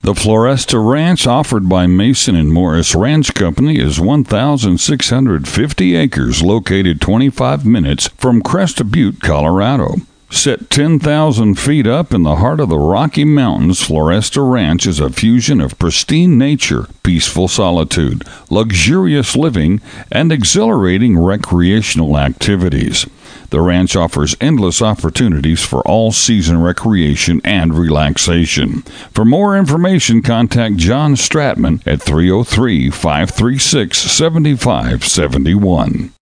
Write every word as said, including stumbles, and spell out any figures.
The Floresta Ranch, offered by Mason and Morris Ranch Company, is one thousand six hundred fifty acres located twenty-five minutes from Crest Butte, Colorado. Set ten thousand feet up in the heart of the Rocky Mountains, Floresta Ranch is a fusion of pristine nature, peaceful solitude, luxurious living, and exhilarating recreational activities. The ranch offers endless opportunities for all-season recreation and relaxation. For more information, contact John Stratman at three oh three, five three six, seven five seven one.